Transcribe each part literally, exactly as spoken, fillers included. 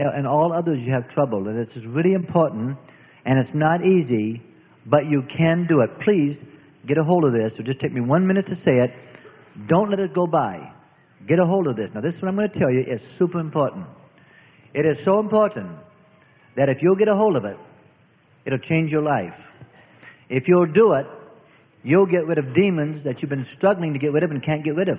and all others you have trouble. And it's really important, and it's not easy, but you can do it. Please get a hold of this. It'll just take me one minute to say it. Don't let it go by. Get a hold of this. Now, this is what I'm going to tell you is super important. It is so important that if you'll get a hold of it, it'll change your life. If you'll do it, you'll get rid of demons that you've been struggling to get rid of and can't get rid of.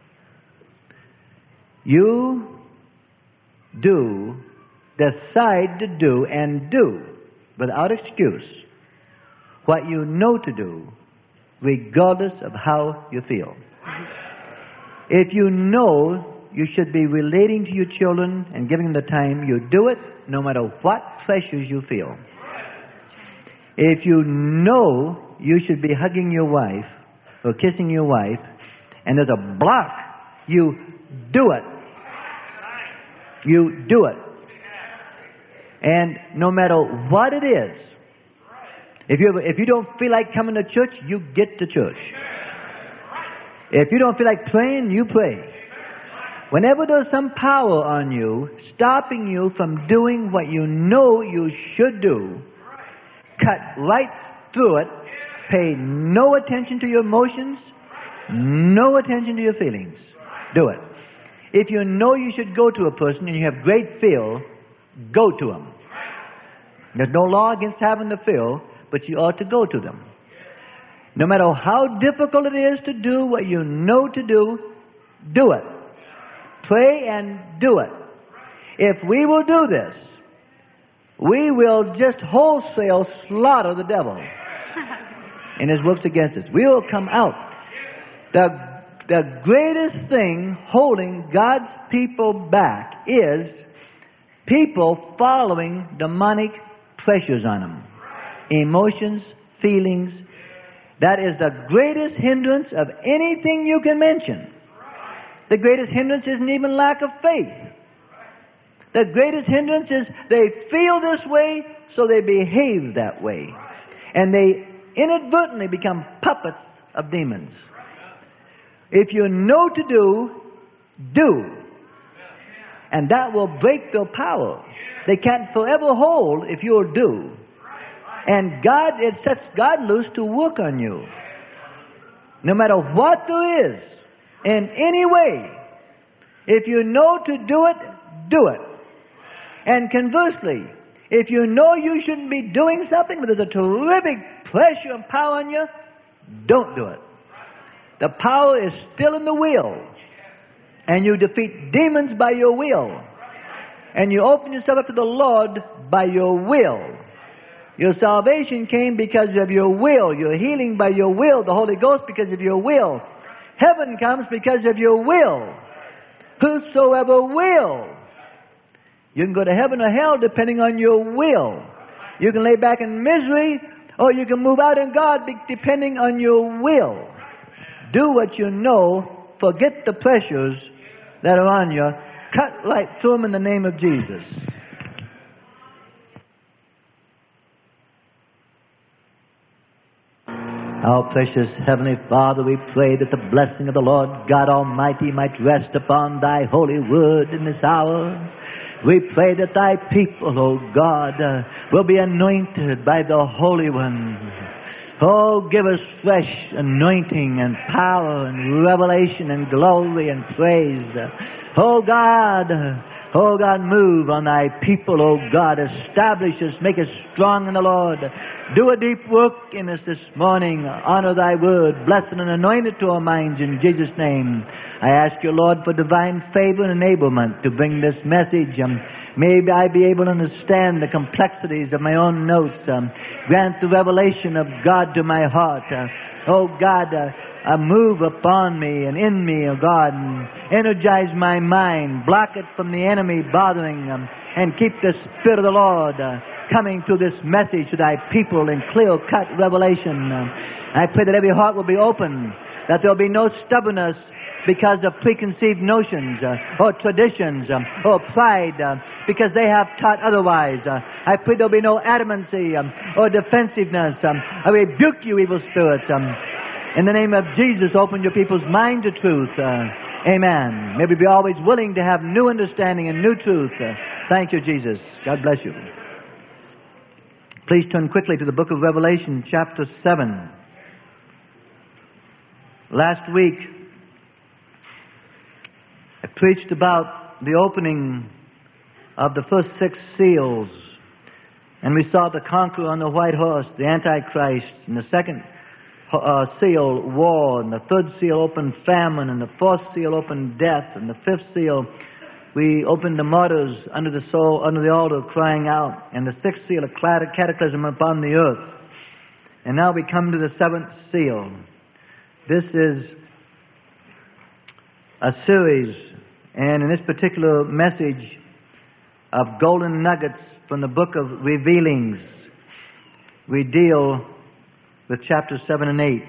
You do, decide to do and do, without excuse, what you know to do, regardless of how you feel. If you know you should be relating to your children and giving them the time, you do it no matter what pressures you feel. If you know you should be hugging your wife or kissing your wife and there's a block, you do it. You do it. And no matter what it is, if you, if you don't feel like coming to church, you get to church. If you don't feel like praying, you pray. Whenever there's some power on you, stopping you from doing what you know you should do, cut right through it. Pay no attention to your emotions, no attention to your feelings. Do it. If you know you should go to a person and you have great fear, go to them. There's no law against having the fear, but you ought to go to them. No matter how difficult it is to do what you know to do, do it. Pray and do it. If we will do this, we will just wholesale slaughter the devil and his works against us. We will come out. The, the greatest thing holding God's people back is people following demonic pressures on them. Emotions, feelings. That is the greatest hindrance of anything you can mention. The greatest hindrance isn't even lack of faith. The greatest hindrance is they feel this way, so they behave that way. And they inadvertently become puppets of demons. If you know to do, do. And that will break their power. They can't forever hold if you'll do. And God, it sets God loose to work on you. No matter what there is, in any way, if you know to do it, do it. And conversely, if you know you shouldn't be doing something, but there's a terrific pressure and power on you, don't do it. The power is still in the will. And you defeat demons by your will. And you open yourself up to the Lord by your will. Your salvation came because of your will. Your healing by your will. The Holy Ghost because of your will. Heaven comes because of your will. Whosoever will. You can go to heaven or hell depending on your will. You can lay back in misery or you can move out in God depending on your will. Do what you know. Forget the pressures that are on you. Cut right through them in the name of Jesus. Our precious Heavenly Father, we pray that the blessing of the Lord God Almighty might rest upon Thy holy word in this hour. We pray that Thy people, O God, uh, will be anointed by the Holy One. Oh, give us fresh anointing and power and revelation and glory and praise. Oh God, oh God, move on Thy people, oh God. Establish us, make us strong in the Lord. Do a deep work in us this morning. Honor Thy word. Bless and anoint it to our minds in Jesus' name. I ask you, Lord, for divine favor and enablement to bring this message. Um, Maybe I be able to understand the complexities of my own notes. Um, grant the revelation of God to my heart. Uh, oh God, uh, uh, move upon me and in me, oh God, and energize my mind. Block it from the enemy bothering um, and keep the Spirit of the Lord uh, coming to this message to Thy people in clear-cut revelation. Uh, I pray that every heart will be open, that there will be no stubbornness because of preconceived notions uh, or traditions um, or pride uh, because they have taught otherwise. Uh, I pray there will be no adamancy um, or defensiveness. Um, I rebuke you, evil spirits. Um, in the name of Jesus, open your people's mind to truth. Uh, amen. May we be always willing to have new understanding and new truth. Uh, Thank you, Jesus. God bless you. Please turn quickly to the book of Revelation, chapter seven. Last week, I preached about the opening of the first six seals. And we saw the conqueror on the white horse, the Antichrist, and the second uh, seal, war, and the third seal opened famine, and the fourth seal opened death, and the fifth seal, we opened the martyrs under the soul, under the altar, crying out, and the sixth seal, a cataclysm upon the earth. And now we come to the seventh seal. This is a series, and in this particular message, of golden nuggets from the book of Revealings, we deal with chapters seven and eight.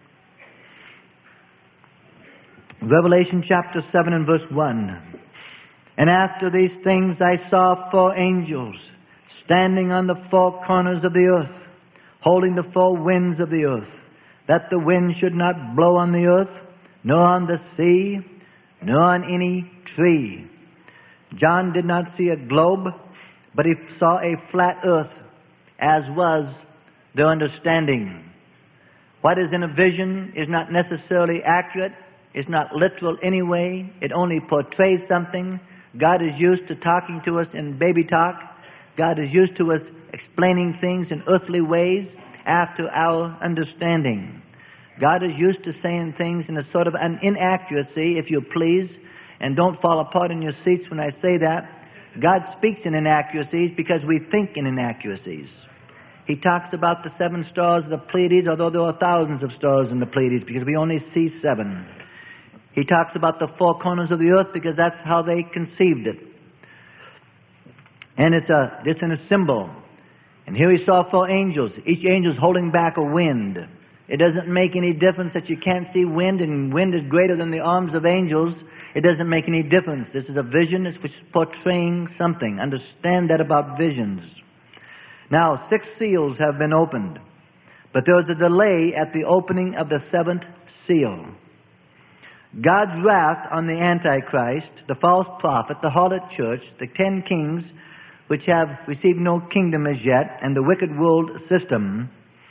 Revelation chapter seven and verse one. And after these things I saw four angels standing on the four corners of the earth, holding the four winds of the earth, that the wind should not blow on the earth, nor on the sea, nor on any tree. John did not see a globe, but he saw a flat earth, as was their understanding. What is in a vision is not necessarily accurate. It's not literal anyway. It only portrays something. God is used to talking to us in baby talk. God is used to us explaining things in earthly ways after our understanding. God is used to saying things in a sort of an inaccuracy, if you please, and don't fall apart in your seats when I say that. God speaks in inaccuracies because we think in inaccuracies. He talks about the seven stars of the Pleiades, although there are thousands of stars in the Pleiades, because we only see seven. He talks about the four corners of the earth because that's how they conceived it. And it's a it's in a symbol. And here he saw four angels. Each angel is holding back a wind. It doesn't make any difference that you can't see wind, and wind is greater than the arms of angels. It doesn't make any difference. This is a vision which is portraying something. Understand that about visions. Now, six seals have been opened, but there was a delay at the opening of the seventh seal. God's wrath on the Antichrist, the false prophet, the harlot church, the ten kings which have received no kingdom as yet, and the wicked world system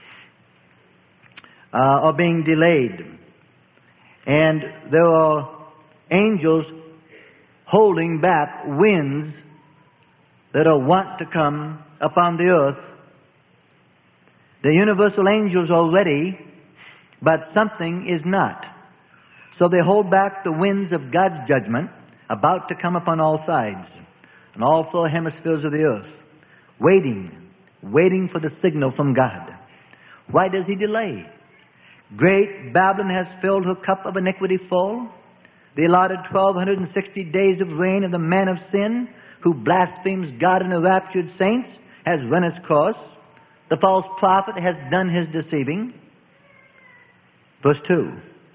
uh, are being delayed. And there are angels holding back winds that are wont to come upon the earth. The universal angels are ready, but something is not. So they hold back the winds of God's judgment about to come upon all sides, on all four hemispheres of the earth, waiting, waiting for the signal from God. Why does he delay? Great Babylon has filled her cup of iniquity full. The allotted twelve sixty days of reign of the man of sin, who blasphemes God and the raptured saints, has run its course. The false prophet has done his deceiving. Verse two.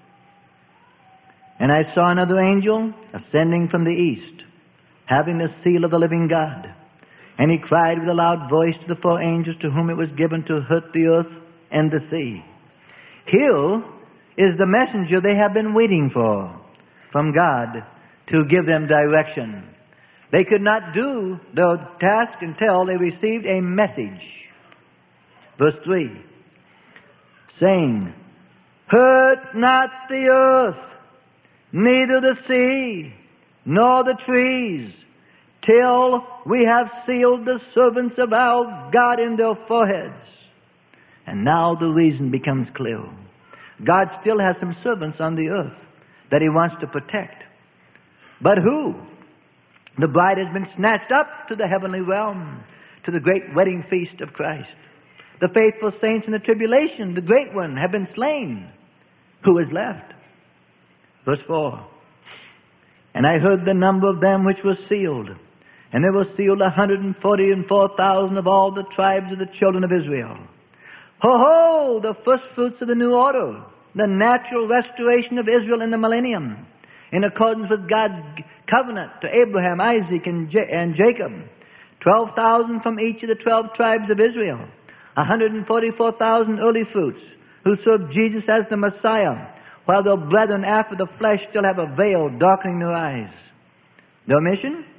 And I saw another angel ascending from the east, having the seal of the living God. And he cried with a loud voice to the four angels to whom it was given to hurt the earth and the sea. Here is the messenger they have been waiting for from God to give them direction. They could not do their task until they received a message. Verse three, saying, hurt not the earth, neither the sea, nor the trees, till we have sealed the servants of our God in their foreheads. And now the reason becomes clear. God still has some servants on the earth that he wants to protect. But who? The bride has been snatched up to the heavenly realm, to the great wedding feast of Christ. The faithful saints in the tribulation, the great one, have been slain. Who is left? Verse four. And I heard the number of them which were sealed, and there were sealed one hundred forty and four thousand of all the tribes of the children of Israel. Ho ho! The first fruits of the new order, the natural restoration of Israel in the millennium, in accordance with God's covenant to Abraham, Isaac, and, J- and Jacob. Twelve thousand from each of the twelve tribes of Israel. one hundred forty-four thousand early fruits who served Jesus as the Messiah, while their brethren after the flesh still have a veil darkening their eyes. Their mission?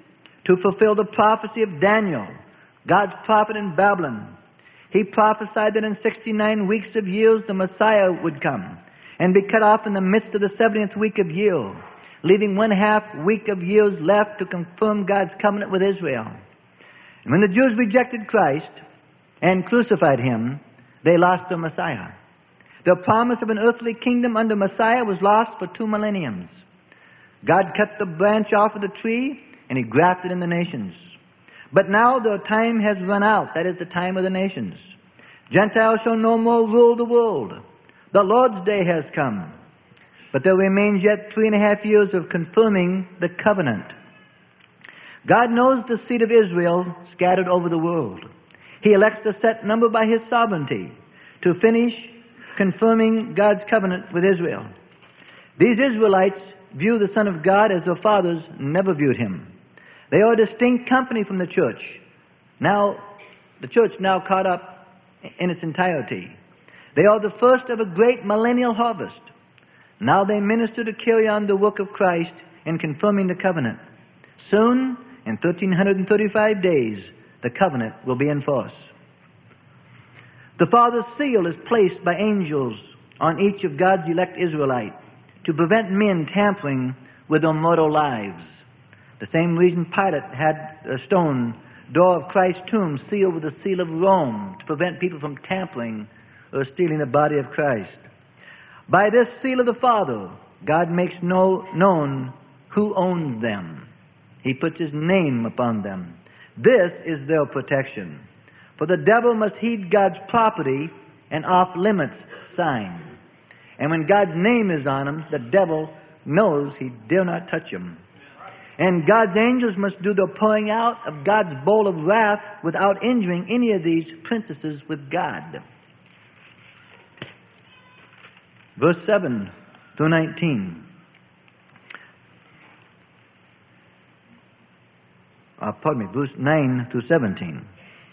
to fulfill the prophecy of Daniel, God's prophet in Babylon. He prophesied that in sixty-nine weeks of years the Messiah would come and be cut off in the midst of the seventieth week of year, leaving one half week of years left to confirm God's covenant with Israel. And when the Jews rejected Christ and crucified Him, they lost their Messiah. The promise of an earthly kingdom under Messiah was lost for two millenniums. God cut the branch off of the tree and He grafted in the nations. But now the time has run out. That is the time of the nations. Gentiles shall no more rule the world. The Lord's day has come. But there remains yet three and a half years of confirming the covenant. God knows the seed of Israel scattered over the world. He elects a set number by His sovereignty to finish confirming God's covenant with Israel. These Israelites view the Son of God as their fathers never viewed Him. They are a distinct company from the church. Now, the church now caught up in its entirety. They are the first of a great millennial harvest. Now they minister to carry on the work of Christ in confirming the covenant. Soon, in one thousand three hundred thirty-five days, the covenant will be in force. The Father's seal is placed by angels on each of God's elect Israelites to prevent men tampering with their mortal lives. The same reason Pilate had a stone door of Christ's tomb sealed with the seal of Rome to prevent people from tampering or stealing the body of Christ. By this seal of the Father, God makes know, known who owns them. He puts His name upon them. This is their protection. For the devil must heed God's property and off-limits sign. And when God's name is on him, the devil knows he dare not touch him. And God's angels must do the pouring out of God's bowl of wrath without injuring any of these princesses with God. Verse seven through nineteen. Uh, pardon me, verse nine through seventeen.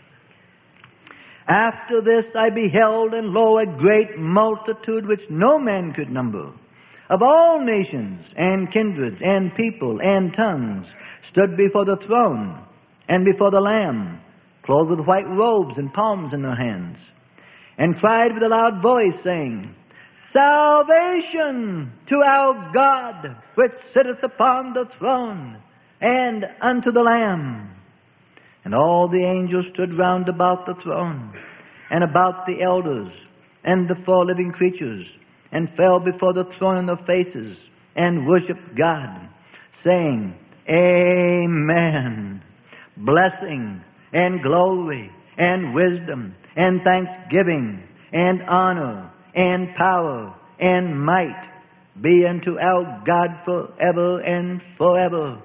After this I beheld, and lo, a great multitude which no man could number, of all nations and kindreds and people and tongues, stood before the throne and before the Lamb, clothed with white robes and palms in their hands, and cried with a loud voice, saying, Salvation to our God, which sitteth upon the throne, and unto the Lamb. And all the angels stood round about the throne, and about the elders, and the four living creatures, and fell before the throne on their faces, and worshipped God, saying, Amen. Blessing, and glory, and wisdom, and thanksgiving, and honor, and power, and might be unto our God forever and forever.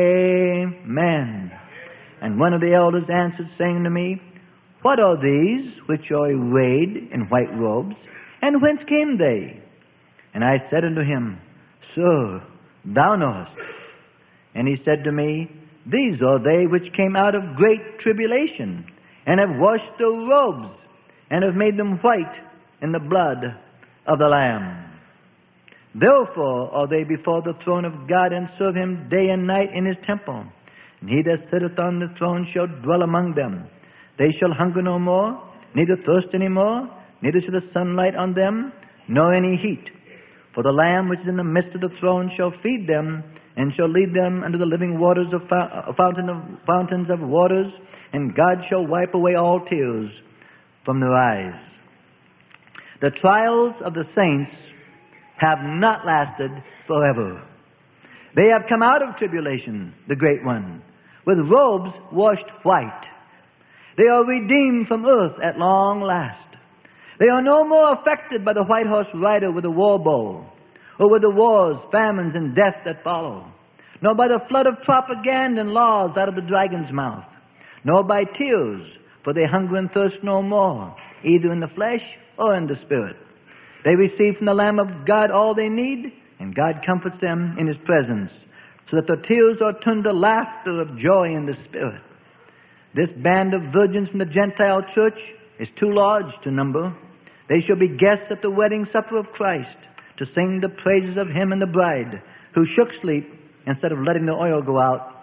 Amen. And one of the elders answered, saying to me, What are these which are arrayed in white robes, and whence came they? And I said unto him, Sir, thou knowest. And he said to me, These are they which came out of great tribulation, and have washed their robes, and have made them white in the blood of the Lamb. Therefore are they before the throne of God, and serve Him day and night in His temple. And He that sitteth on the throne shall dwell among them. They shall hunger no more, neither thirst any more, neither shall the sun light on them, nor any heat. For the Lamb which is in the midst of the throne shall feed them, and shall lead them unto the living waters of fountain of fountains of waters, and God shall wipe away all tears from their eyes. The trials of the saints have not lasted forever. They have come out of tribulation, the great one, with robes washed white. They are redeemed from earth at long last. They are no more affected by the white horse rider with the war bow, or with the wars, famines, and death that follow, nor by the flood of propaganda and laws out of the dragon's mouth, nor by tears, for they hunger and thirst no more, either in the flesh or in the spirit. They receive from the Lamb of God all they need, and God comforts them in His presence, so that their tears are turned to laughter of joy in the spirit. This band of virgins from the Gentile church is too large to number. They shall be guests at the wedding supper of Christ, to sing the praises of Him and the bride, who shook sleep instead of letting the oil go out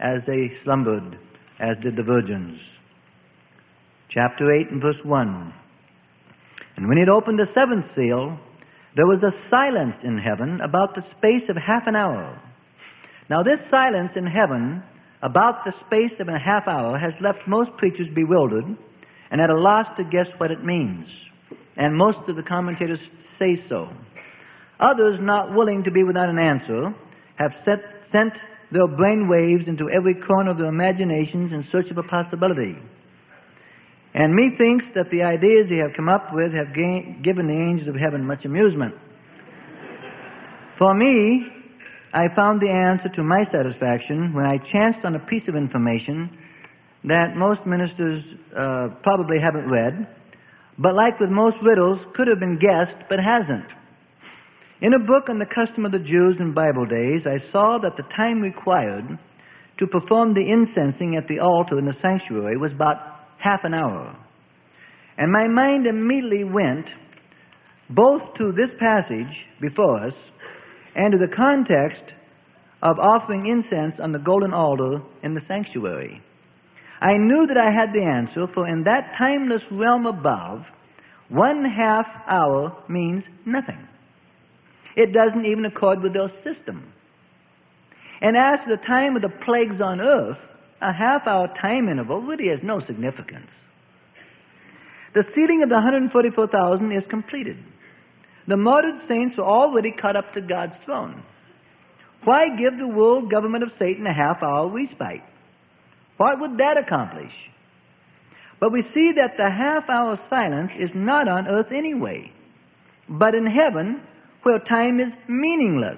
as they slumbered, as did the virgins. Chapter eight and verse one. And when he had opened the seventh seal, there was a silence in heaven about the space of half an hour. Now this silence in heaven about the space of a half hour has left most preachers bewildered and at a loss to guess what it means. And most of the commentators say so. Others, not willing to be without an answer, have set, sent their brain waves into every corner of their imaginations in search of a possibility. And methinks that the ideas they have come up with have gain, given the angels of heaven much amusement. For me, I found the answer to my satisfaction when I chanced on a piece of information that most ministers uh, probably haven't read, but like with most riddles, could have been guessed, but hasn't. In a book on the custom of the Jews in Bible days, I saw that the time required to perform the incensing at the altar in the sanctuary was about half an hour. And my mind immediately went both to this passage before us and to the context of offering incense on the golden altar in the sanctuary. I knew that I had the answer, for in that timeless realm above, one half hour means nothing. It doesn't even accord with their system. And as to the time of the plagues on earth, a half-hour time interval really has no significance. The sealing of the one hundred forty-four thousand is completed. The martyred saints are already caught up to God's throne. Why give the world government of Satan a half-hour respite? What would that accomplish? But we see that the half-hour silence is not on earth anyway, but in heaven, where time is meaningless.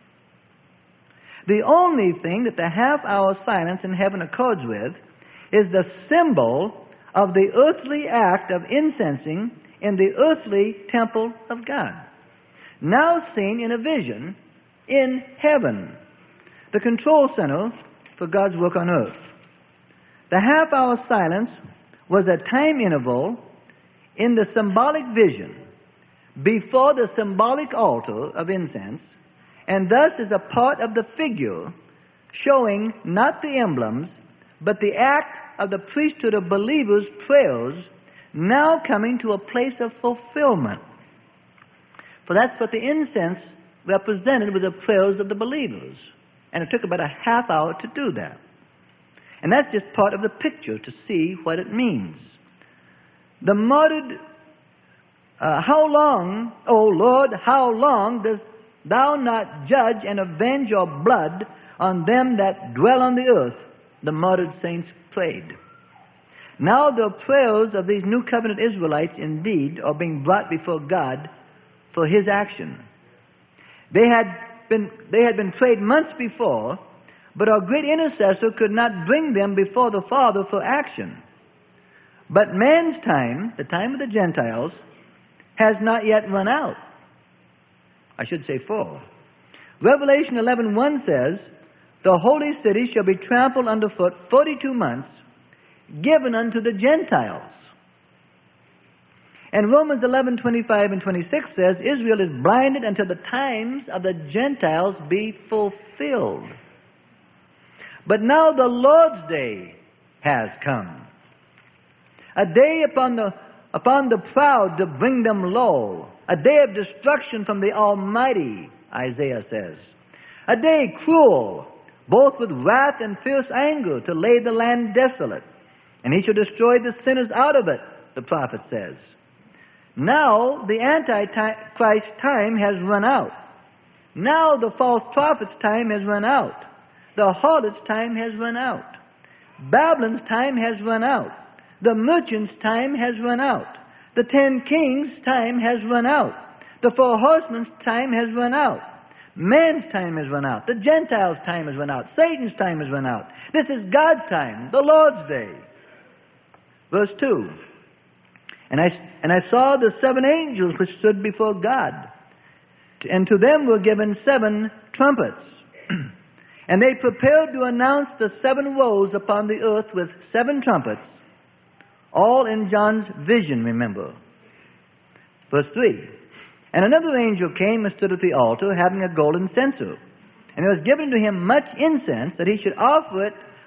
The only thing that the half-hour silence in heaven accords with is the symbol of the earthly act of incensing in the earthly temple of God, now seen in a vision in heaven, the control center for God's work on earth. The half-hour silence was a time interval in the symbolic vision before the symbolic altar of incense, and thus is a part of the figure showing not the emblems, but the act of the priesthood of believers' prayers now coming to a place of fulfillment. For that's what the incense represented, with the prayers of the believers. And it took about a half hour to do that. And that's just part of the picture to see what it means. The martyred, uh, how long, O Lord, how long dost thou not judge and avenge your blood on them that dwell on the earth? The martyred saints prayed. Now the prayers of these new covenant Israelites indeed are being brought before God for His action. They had been, they had been prayed months before, but our great intercessor could not bring them before the Father for action. But man's time, the time of the Gentiles, has not yet run out. I should say for. Revelation eleven one says, the holy city shall be trampled underfoot forty-two months, given unto the Gentiles. And Romans eleven twenty-five and twenty-six says, Israel is blinded until the times of the Gentiles be fulfilled. But now the Lord's day has come, a day upon the, upon the proud to bring them low, a day of destruction from the Almighty, Isaiah says, a day cruel, both with wrath and fierce anger, to lay the land desolate, and He shall destroy the sinners out of it, the prophet says. Now the Antichrist time has run out. Now the false prophet's time has run out. The harlot's time has run out. Babylon's time has run out. The merchant's time has run out. The ten kings' time has run out. The four horsemen's time has run out. Man's time has run out. The Gentiles' time has run out. Satan's time has run out. This is God's time, the Lord's day. Verse two. And I, and I saw the seven angels which stood before God, and to them were given seven trumpets. And they prepared to announce the seven woes upon the earth with seven trumpets, all in John's vision, remember. Verse three. And another angel came and stood at the altar, having a golden censer. And it was given to him much incense, that he should offer it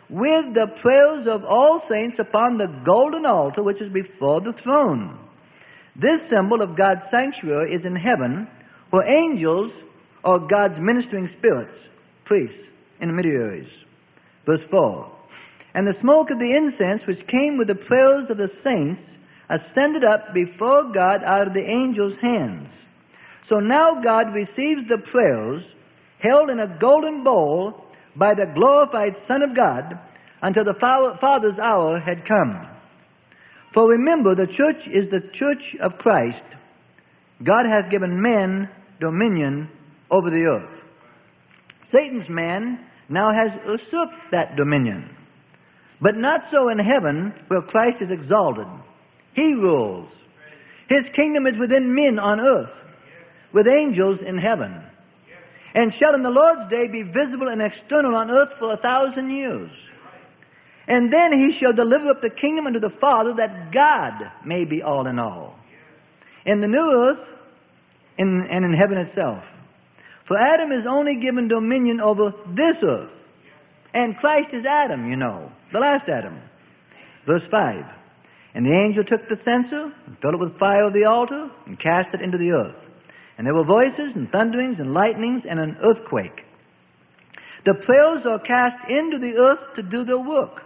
with the prayers of all saints upon the golden altar which is before the throne. This symbol of God's sanctuary is in heaven, where angels are God's ministering spirits, priests, intermediaries. Verse four. And the smoke of the incense which came with the prayers of the saints ascended up before God out of the angels' hands. So now God receives the prayers held in a golden bowl by the glorified Son of God until the Father's hour had come. For remember, the church is the church of Christ. God hath given men dominion over the earth. Satan's man now has usurped that dominion. But not so in heaven, where Christ is exalted. He rules. His kingdom is within men on earth, with angels in heaven. And shall in the Lord's day be visible and external on earth for a thousand years. And then he shall deliver up the kingdom unto the Father, that God may be all in all. In the new earth in, and in heaven itself. For Adam is only given dominion over this earth. And Christ is Adam, you know, the last Adam. Verse five. And the angel took the censer, and filled it with fire of the altar, and cast it into the earth. And there were voices, and thunderings, and lightnings, and an earthquake. The prayers are cast into the earth to do their work.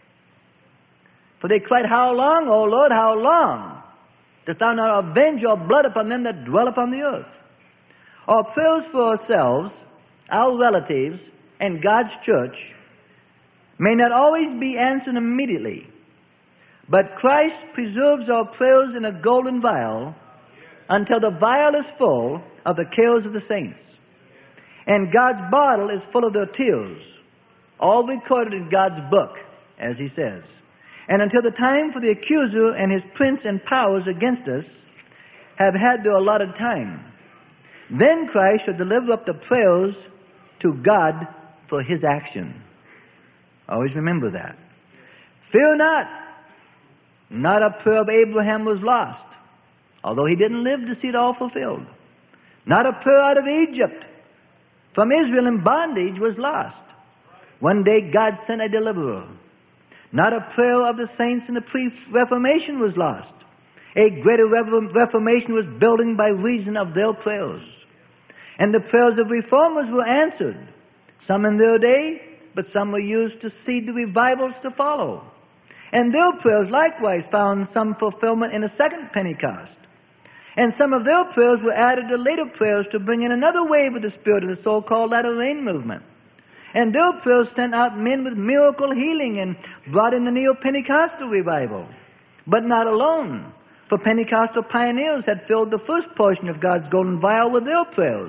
For they cried, How long, O Lord, how long? Dost thou not avenge your blood upon them that dwell upon the earth? Our prayers for ourselves, our relatives, and God's church may not always be answered immediately. But Christ preserves our prayers in a golden vial until the vial is full of the cares of the saints. And God's bottle is full of their tears, all recorded in God's book, as he says. And until the time for the accuser and his prince and powers against us have had their allotted time, then Christ shall deliver up the prayers to God for his action. Always remember that. Fear not. Not a prayer of Abraham was lost, although he didn't live to see it all fulfilled. Not a prayer out of Egypt from Israel in bondage was lost. One day God sent a deliverer. Not a prayer of the saints in the pre-Reformation was lost. A greater Reformation was building by reason of their prayers. And the prayers of reformers were answered, some in their day, but some were used to seed the revivals to follow. And their prayers likewise found some fulfillment in a second Pentecost. And some of their prayers were added to later prayers to bring in another wave of the Spirit of the so-called latter rain movement. And their prayers sent out men with miracle healing and brought in the Neo-Pentecostal revival. But not alone, for Pentecostal pioneers had filled the first portion of God's golden vial with their prayers.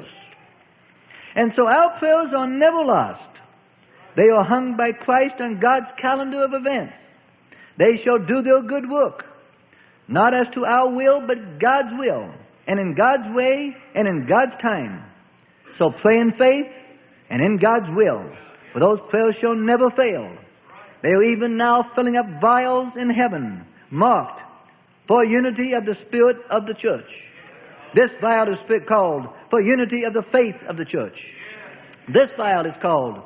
And so our prayers are never lost. They are hung by Christ on God's calendar of events. They shall do their good work, not as to our will, but God's will, and in God's way, and in God's time. So pray in faith, and in God's will, for those prayers shall never fail. They are even now filling up vials in heaven, marked for unity of the Spirit of the church. This vial is called for unity of the faith of the church. This vial is called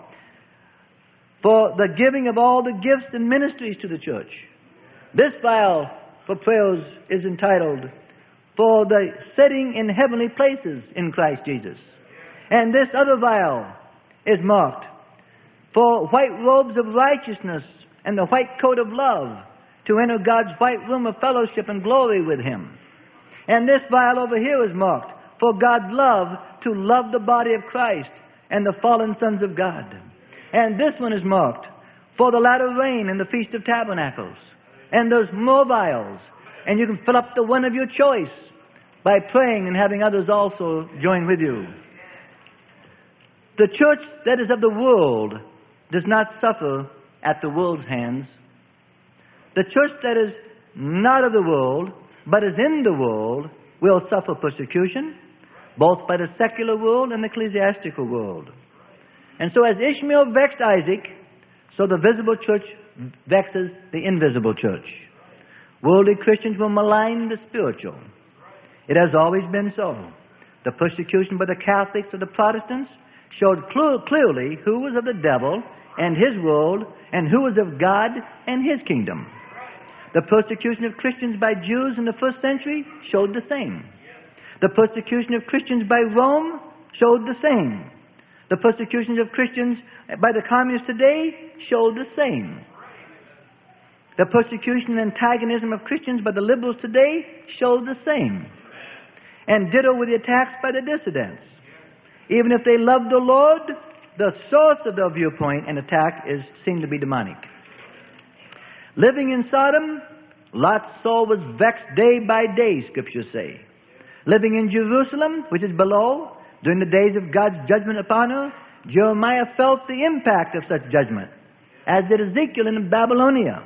for the giving of all the gifts and ministries to the church. This vial for prayers is entitled, For the Sitting in Heavenly Places in Christ Jesus. And this other vial is marked, For white robes of righteousness and the white coat of love, to enter God's white room of fellowship and glory with Him. And this vial over here is marked, For God's love, to love the body of Christ and the fallen sons of God. And this one is marked, For the latter rain and the Feast of Tabernacles. And there's more vials. And you can fill up the one of your choice by praying and having others also join with you. The church that is of the world does not suffer at the world's hands. The church that is not of the world, but is in the world, will suffer persecution, both by the secular world and the ecclesiastical world. And so as Ishmael vexed Isaac, so the visible church vexes the invisible church. Worldly Christians will malign the spiritual. It has always been so. The persecution by the Catholics or the Protestants showed cl- clearly who was of the devil and His world, and who is of God and His kingdom. The persecution of Christians by Jews in the first century showed the same. The persecution of Christians by Rome showed the same. The persecutions of Christians by the communists today showed the same. The persecution and antagonism of Christians by the liberals today showed the same. And ditto with the attacks by the dissidents. Even if they love the Lord, the source of their viewpoint and attack is seen to be demonic. Living in Sodom, Lot's soul was vexed day by day, Scriptures say. Living in Jerusalem, which is below, during the days of God's judgment upon her, Jeremiah felt the impact of such judgment, as did Ezekiel in Babylonia.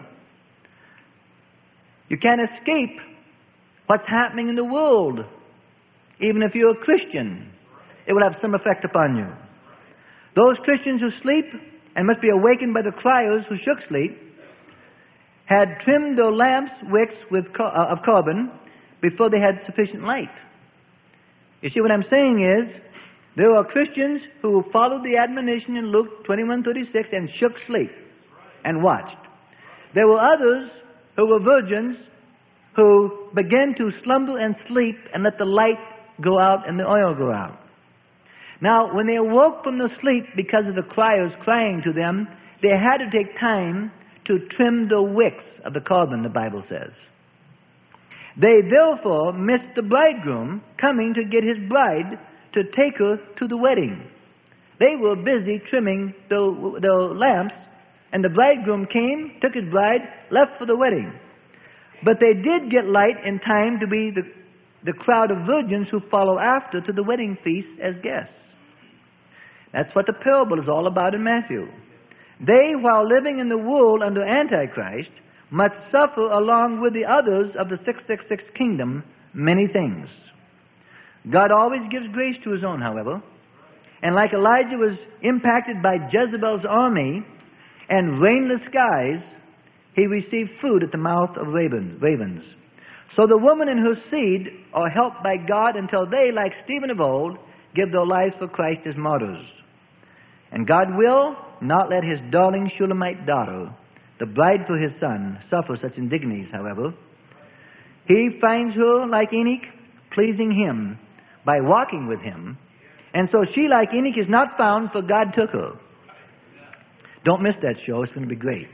You can't escape what's happening in the world. Even if you're a Christian, it will have some effect upon you. Those Christians who sleep and must be awakened by the criers who shook sleep had trimmed their lamps' wicks with car- uh, of carbon before they had sufficient light. You see, what I'm saying is, there are Christians who followed the admonition in Luke twenty-one thirty-six and shook sleep and watched. There were others who were virgins who began to slumber and sleep and let the light go out and the oil go out. Now, when they awoke from the sleep because of the criers crying to them, they had to take time to trim the wicks of the carbon, the Bible says. They therefore missed the bridegroom coming to get his bride to take her to the wedding. They were busy trimming the, the lamps, and the bridegroom came, took his bride, left for the wedding. But they did get light in time to be the, the crowd of virgins who follow after to the wedding feast as guests. That's what the parable is all about in Matthew. They, while living in the world under Antichrist, must suffer along with the others of the six six six kingdom many things. God always gives grace to His own, however. And like Elijah was impacted by Jezebel's army and rainless skies, he received food at the mouth of ravens. So the woman and her seed are helped by God until they, like Stephen of old, give their lives for Christ as martyrs. And God will not let His darling Shulamite daughter, the bride for His Son, suffer such indignities, however. He finds her, like Enoch, pleasing Him by walking with Him. And so she, like Enoch, is not found, for God took her. Don't miss that show. It's going to be great.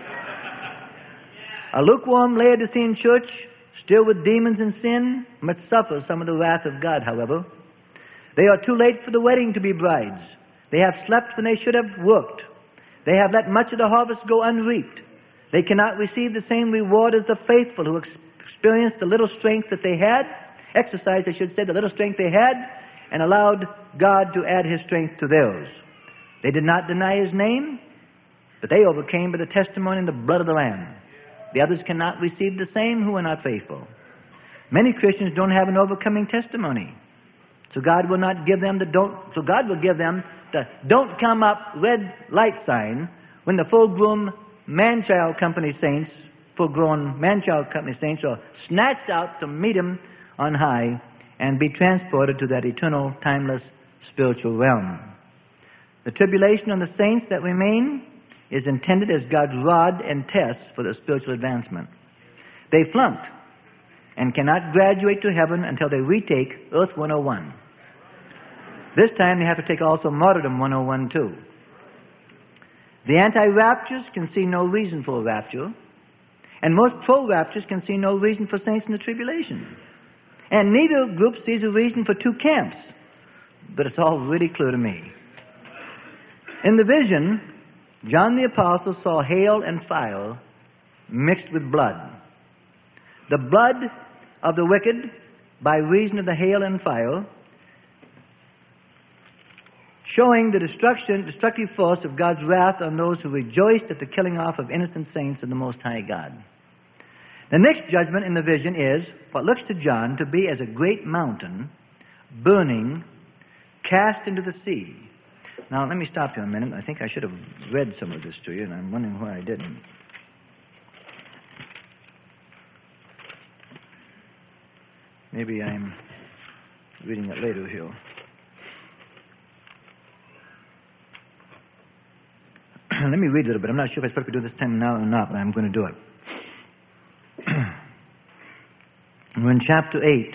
A lukewarm Laodicean church, still with demons and sin, must suffer some of the wrath of God, however. They are too late for the wedding to be brides. They have slept when they should have worked. They have let much of the harvest go unreaped. They cannot receive the same reward as the faithful who ex- experienced the little strength that they had, exercised, I should say, the little strength they had, and allowed God to add His strength to theirs. They did not deny His name, but they overcame by the testimony and the blood of the Lamb. The others cannot receive the same who are not faithful. Many Christians don't have an overcoming testimony. So God will not give them the don't, so God will give them the don't come up red light sign when the full-grown man-child company saints, full-grown man-child company saints are snatched out to meet Him on high and be transported to that eternal, timeless, spiritual realm. The tribulation on the saints that remain is intended as God's rod and test for their spiritual advancement. They flunked and cannot graduate to heaven until they retake Earth one oh one. This time they have to take also Martyrdom one oh one too. The anti-raptures can see no reason for a rapture, and most pro-raptures can see no reason for saints in the tribulation. And neither group sees a reason for two camps, but it's all really clear to me. In the vision, John the Apostle saw hail and fire mixed with blood. The blood of the wicked, by reason of the hail and fire, showing the destruction, destructive force of God's wrath on those who rejoiced at the killing off of innocent saints of the Most High God. The next judgment in the vision is what looks to John to be as a great mountain burning, cast into the sea. Now, let me stop you a minute. I think I should have read some of this to you, and I'm wondering why I didn't. Maybe I'm reading it later here. let me read a little bit. I'm not sure if I'm supposed to do this time now or not, but I'm going to do it. We're in chapter eight,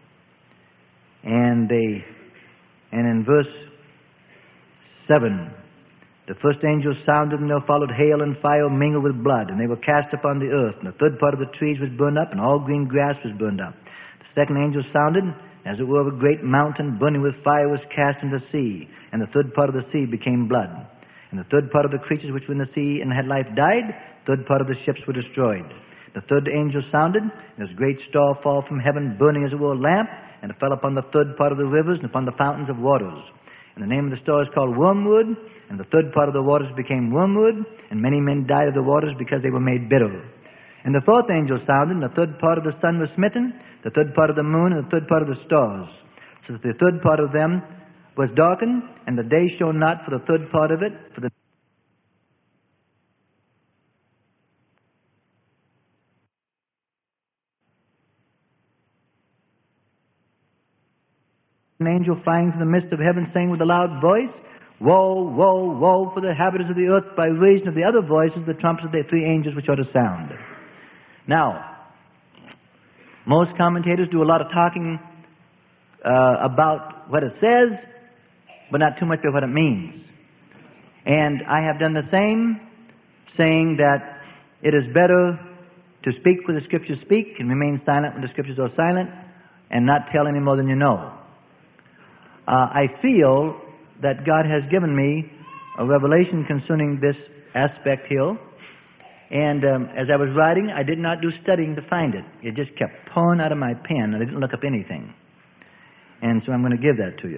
and they, and in verse seven, the first angel sounded, and there followed hail and fire mingled with blood, and they were cast upon the earth, and the third part of the trees was burned up, and all green grass was burned up. The second angel sounded, as it were of a great mountain burning with fire was cast into the sea, and the third part of the sea became blood. And the third part of the creatures which were in the sea and had life died, the third part of the ships were destroyed. The third angel sounded, and there was a great star fall from heaven, burning as it were a lamp, and it fell upon the third part of the rivers and upon the fountains of waters. And the name of the star is called Wormwood, and the third part of the waters became wormwood, and many men died of the waters because they were made bitter. And the fourth angel sounded, and the third part of the sun was smitten, the third part of the moon, and the third part of the stars. So that the third part of them was darkened, and the day shone not for the third part of it, for the an angel flying from the midst of heaven, saying with a loud voice, Woe, woe, woe for the inhabitants of the earth, by reason of the other voices, the trumpets of the three angels which are to sound. Now, most commentators do a lot of talking uh, about what it says, but not too much about what it means. And I have done the same, saying that it is better to speak when the Scriptures speak and remain silent when the Scriptures are silent, and not tell any more than you know. Uh, I feel that God has given me a revelation concerning this aspect here. And um, as I was writing, I did not do studying to find it. It just kept pouring out of my pen, and I didn't look up anything. And so I'm going to give that to you.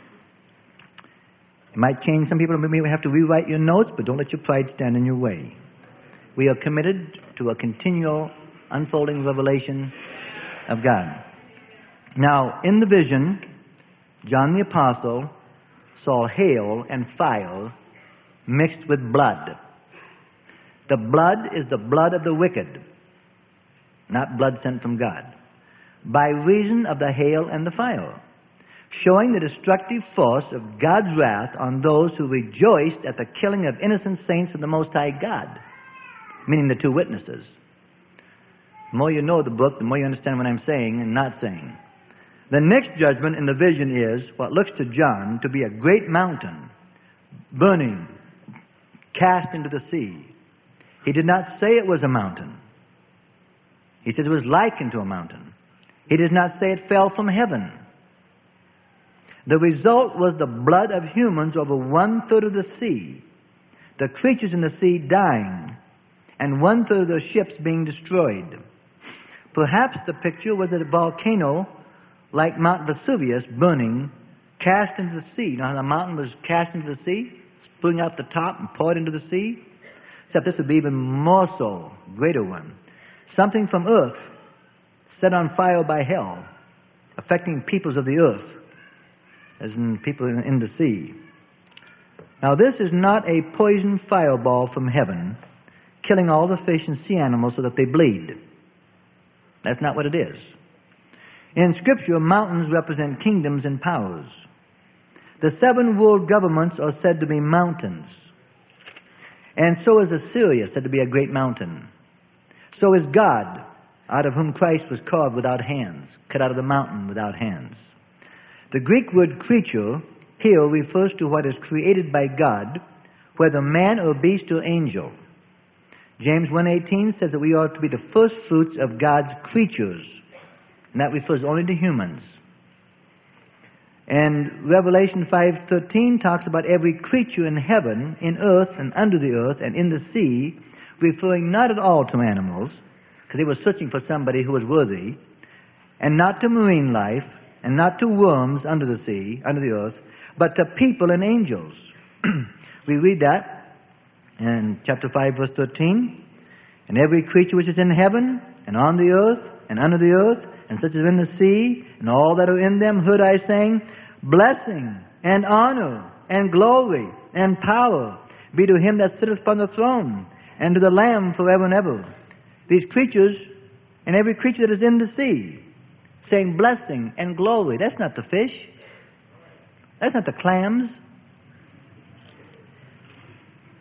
It might change some people. Maybe you have to rewrite your notes, but don't let your pride stand in your way. We are committed to a continual unfolding revelation of God. Now, in the vision, John the Apostle saw hail and fire mixed with blood. The blood is the blood of the wicked, not blood sent from God, by reason of the hail and the fire, showing the destructive force of God's wrath on those who rejoiced at the killing of innocent saints of the Most High God, meaning the two witnesses. The more you know the book, the more you understand what I'm saying and not saying. The next judgment in the vision is what looks to John to be a great mountain, burning, cast into the sea. He did not say it was a mountain. He said it was likened to a mountain. He did not say it fell from heaven. The result was the blood of humans over one-third of the sea, the creatures in the sea dying, and one-third of the ships being destroyed. Perhaps the picture was a volcano like Mount Vesuvius burning, cast into the sea. You know how the mountain was cast into the sea? Spewing out the top and poured into the sea? Except this would be even more so, greater one. Something from earth set on fire by hell, affecting peoples of the earth, as in people in, in the sea. Now this is not a poison fireball from heaven, killing all the fish and sea animals so that they bleed. That's not what it is. In Scripture, mountains represent kingdoms and powers. The seven world governments are said to be mountains. And so is Assyria said to be a great mountain. So is God, out of whom Christ was carved without hands, cut out of the mountain without hands. The Greek word creature here refers to what is created by God, whether man or beast or angel. James one eighteen says that we are to be the first fruits of God's creatures. And that refers only to humans. And Revelation five thirteen talks about every creature in heaven, in earth, and under the earth, and in the sea, referring not at all to animals, because they were searching for somebody who was worthy, and not to marine life, and not to worms under the sea, under the earth, but to people and angels. We read that in chapter five, verse thirteen. And every creature which is in heaven, and on the earth, and under the earth, and such as in the sea, and all that are in them, heard I saying, Blessing, and honor, and glory, and power be to him that sitteth upon the throne, and to the Lamb forever and ever. These creatures, and every creature that is in the sea, saying blessing and glory. That's not the fish. That's not the clams.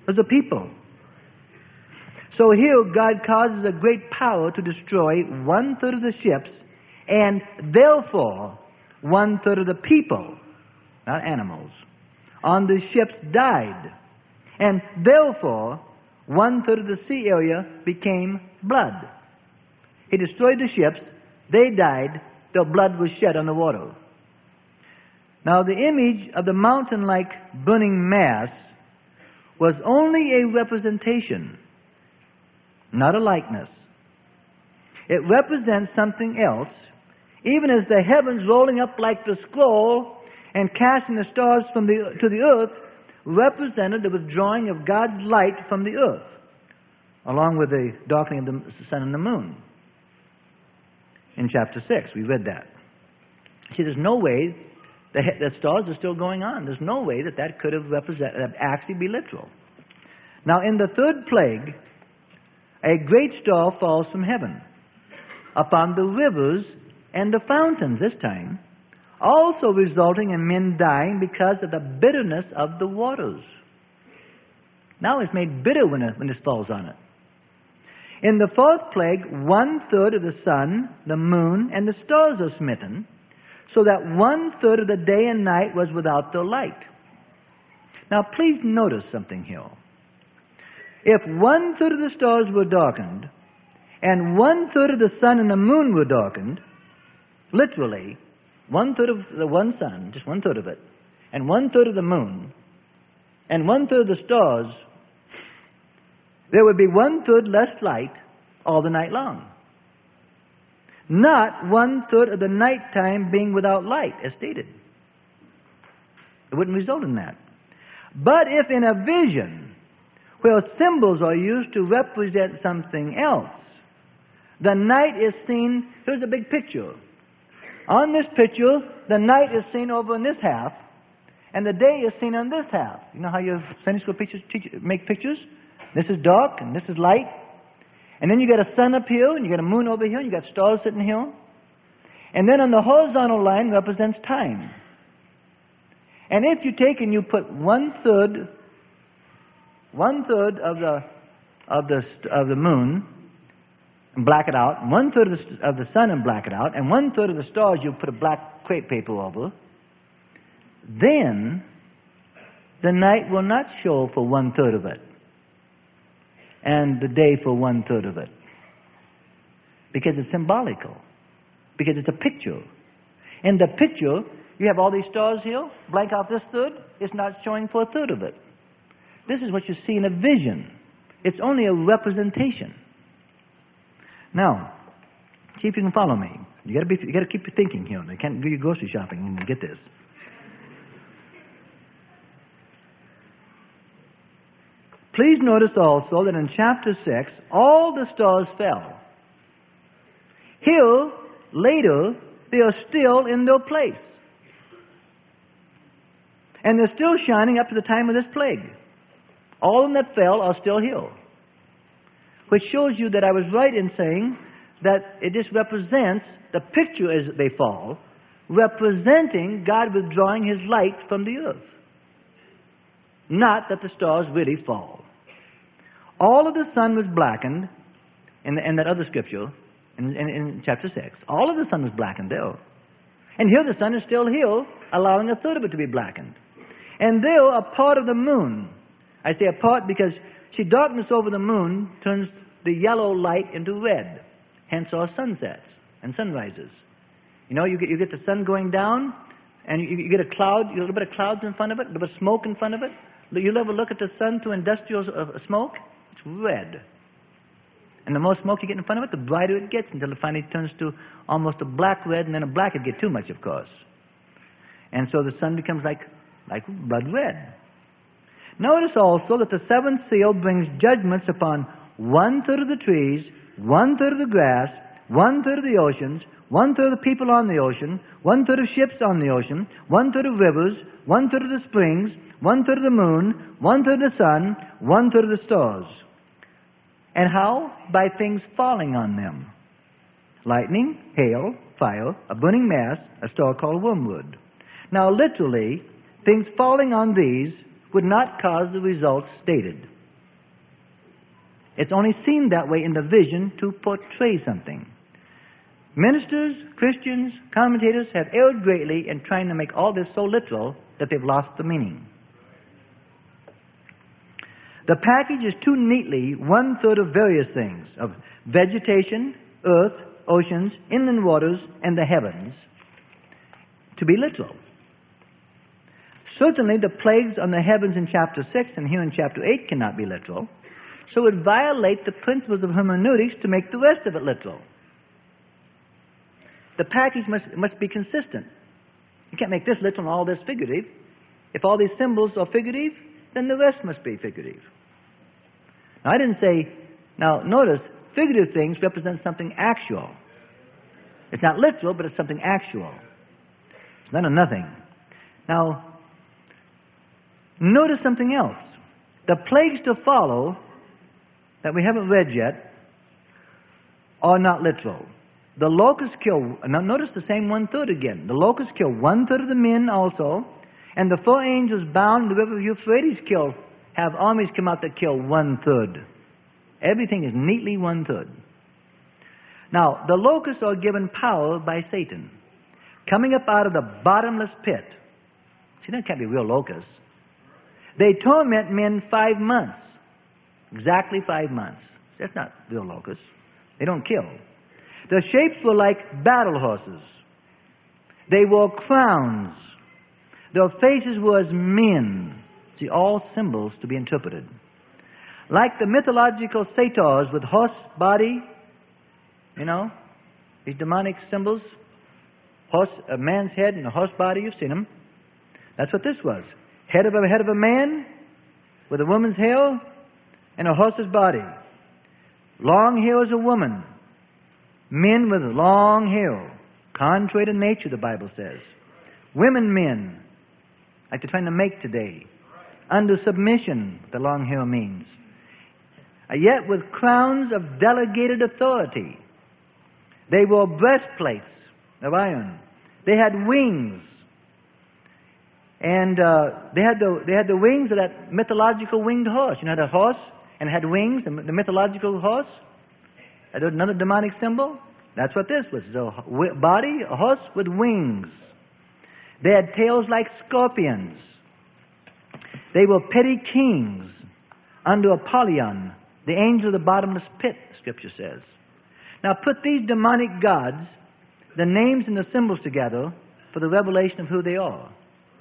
was the people. So here God causes a great power to destroy one-third of the ships, and therefore one-third of the people, not animals, on the ships died. And therefore one-third of the sea area became blood. He destroyed the ships, they died, their blood was shed on the water. Now the image of the mountain-like burning mass was only a representation, not a likeness. It represents something else, even as the heavens rolling up like the scroll and casting the stars from the, to the earth represented the withdrawing of God's light from the earth, along with the darkening of the sun and the moon. In chapter six, we read that. See, there's no way the, the stars are still going on. There's no way that that could have represented, actually be literal. Now, in the third plague, a great star falls from heaven upon the rivers and the fountains this time, also resulting in men dying because of the bitterness of the waters. Now it's made bitter when, it, when this falls on it. In the fourth plague, one-third of the sun, the moon, and the stars are smitten, so that one-third of the day and night was without their light. Now please notice something here. If one-third of the stars were darkened, and one-third of the sun and the moon were darkened, literally, one-third of the one sun, just one-third of it, and one-third of the moon, and one-third of the stars, there would be one-third less light all the night long. Not one-third of the nighttime being without light, as stated. It wouldn't result in that. But if in a vision, where symbols are used to represent something else, the night is seen, here's a big picture. On this picture, the night is seen over in this half, and the day is seen on this half. You know how your Sunday school pictures teach, make pictures? This is dark, and this is light. And then you got a sun up here, and you got a moon over here, and you got stars sitting here. And then on the horizontal line represents time. And if you take and you put one third, one third of the of the of the moon and black it out, and one third of the, of the sun and black it out, and one third of the stars you put a black crepe paper over, then the night will not show for one third of it, and the day for one third of it, because it's symbolical, because it's a picture. In the picture, you have all these stars here, blank out this third, it's not showing for a third of it. This is what you see in a vision. It's only a representation. Now, see if you can follow me. You got to be, you got to keep your thinking here. You can't do your grocery shopping and get this. Please notice also that in chapter six, all the stars fell. Here, later, they are still in their place. And they're still shining up to the time of this plague. All of them that fell are still here. Which shows you that I was right in saying that it just represents the picture as they fall, representing God withdrawing His light from the earth. Not that the stars really fall. All of the sun was blackened in, the, in that other scripture, in, in, in chapter six. All of the sun was blackened there. And here the sun is still here, allowing a third of it to be blackened. And there a part of the moon. I say a part because, see, darkness over the moon turns the yellow light into red. Hence our sunsets and sunrises. You know, you get, you get the sun going down, and you, you get a cloud, a little bit of clouds in front of it, a little bit of smoke in front of it. You'll ever look at the sun through industrial uh, smoke? It's red. And the more smoke you get in front of it, the brighter it gets until it finally turns to almost a black red, and then a black would get too much, of course. And so the sun becomes like, like blood red. Notice also that the seventh seal brings judgments upon one-third of the trees, one-third of the grass, one-third of the oceans, one-third of the people on the ocean, one-third of ships on the ocean, one-third of rivers, one-third of the springs, one-third of the moon, one-third of the sun, one-third of the stars. And how? By things falling on them. Lightning, hail, fire, a burning mass, a star called wormwood. Now literally, things falling on these would not cause the results stated. It's only seen that way in the vision to portray something. Ministers, Christians, commentators have erred greatly in trying to make all this so literal that they've lost the meaning. The package is too neatly one-third of various things, of vegetation, earth, oceans, inland waters, and the heavens, to be literal. Certainly the plagues on the heavens in chapter six and here in chapter eight cannot be literal, so it would violate the principles of hermeneutics to make the rest of it literal. The package must, must be consistent. You can't make this literal and all this figurative. If all these symbols are figurative, then the rest must be figurative. Now, I didn't say, now notice, figurative things represent something actual. It's not literal, but it's something actual. It's not a nothing. Now, notice something else. The plagues to follow, that we haven't read yet, are not literal. The locusts kill, now notice the same one-third again. The locusts kill one-third of the men also, and the four angels bound in the river of Euphrates kill, have armies come out that kill one-third. Everything is neatly one-third. Now, the locusts are given power by Satan, coming up out of the bottomless pit. See, that can't be real locusts. They torment men five months. Exactly five months. That's not real locusts. They don't kill. Their shapes were like battle horses. They wore crowns. Their faces were as men. See, all symbols to be interpreted. Like the mythological satyrs with horse body, you know, these demonic symbols, horse, a man's head and a horse body, you've seen them. That's what this was. Head of a head of a man with a woman's hair and a horse's body. Long hair as a woman. Men with long hair. Contrary to nature, the Bible says. Women, men, like they're trying to make today. Under submission, the long hair means. Uh, yet with crowns of delegated authority. They wore breastplates of iron. They had wings. And uh, they had the they had the wings of that mythological winged horse. You know, the horse and it had wings, the, the mythological horse. Another demonic symbol. That's what this was. A body, a horse with wings. They had tails like scorpions. They were petty kings under Apollyon, the angel of the bottomless pit, Scripture says. Now put these demonic gods, the names and the symbols together for the revelation of who they are.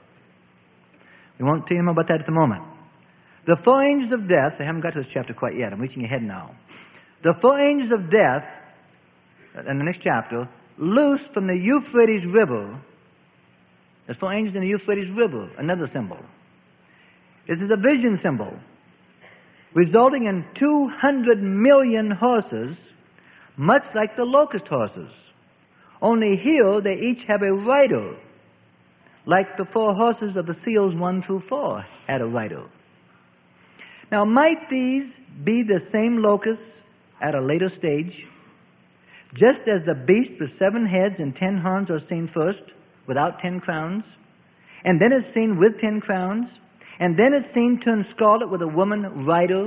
We won't tell you more about that at the moment. The four angels of death, I haven't got to this chapter quite yet, I'm reaching ahead now. The four angels of death, in the next chapter, loosed from the Euphrates River. There's four angels in the Euphrates River, another symbol. This is a vision symbol, resulting in two hundred million horses, much like the locust horses. Only here they each have a rider, like the four horses of the seals one through four had a rider. Now, might these be the same locusts at a later stage? Just as the beast with seven heads and ten horns are seen first, without ten crowns, and then is seen with ten crowns, and then is seen turned scarlet with a woman rider.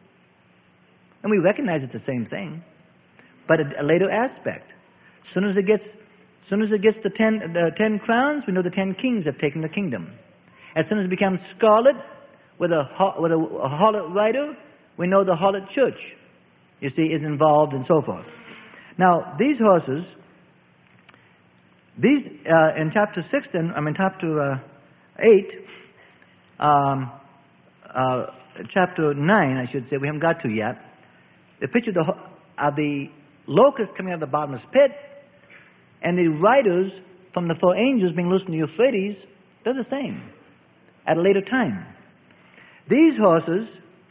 And we recognize it's the same thing, but a, a later aspect. As soon as it gets, as soon as it gets the ten, the ten crowns, we know the ten kings have taken the kingdom. As soon as it becomes scarlet with a with a, a harlot rider, we know the harlot church, you see, is involved and so forth. Now, these horses, these uh, in chapter six, and I mean chapter uh, eight, um, uh, chapter nine, I should say, we haven't got to yet. The picture of the, of the locusts coming out of the bottomless pit, and the riders from the four angels being loosed in the Euphrates, they're the same at a later time. These horses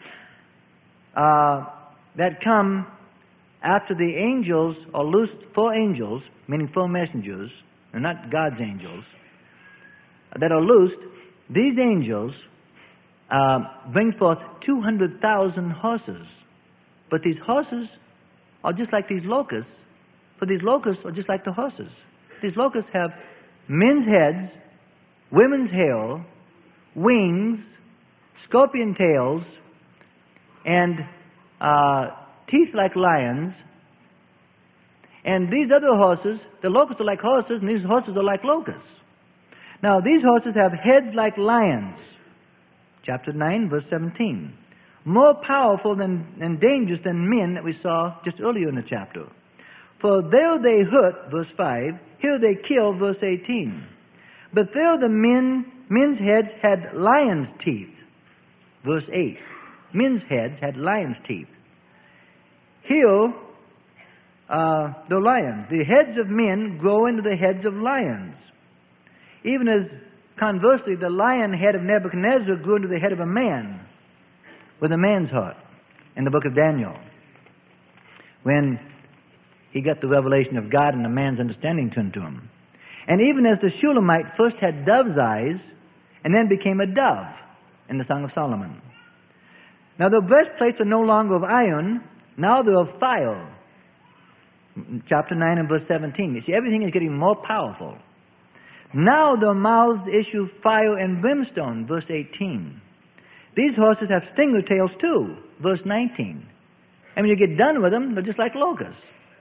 uh, that come after the angels are loosed, four angels, meaning four messengers, they're not God's angels, that are loosed, these angels uh, bring forth two hundred thousand horses. But these horses are just like these locusts, for these locusts are just like the horses. These locusts have men's heads, women's hair, wings, scorpion tails, and uh, teeth like lions, and these other horses, the locusts are like horses, and these horses are like locusts. Now, these horses have heads like lions. Chapter nine, verse seventeen. More powerful than, and dangerous than men that we saw just earlier in the chapter. For there they hurt, verse five, here they kill, verse eighteen. But there the men, men's heads had lions' teeth, verse eight. Men's heads had lions' teeth. Here, uh, the lions. The heads of men grow into the heads of lions. Even as, conversely, the lion head of Nebuchadnezzar grew into the head of a man, with a man's heart, in the book of Daniel, when he got the revelation of God and the man's understanding turned to him. And even as the Shulamite first had dove's eyes, and then became a dove, in the Song of Solomon. Now the breastplates are no longer of iron, now they're of fire. Chapter nine and verse seventeen. You see, everything is getting more powerful. Now their mouths issue fire and brimstone, verse eighteen. These horses have stinger tails too, verse nineteen. And when you get done with them, they're just like locusts.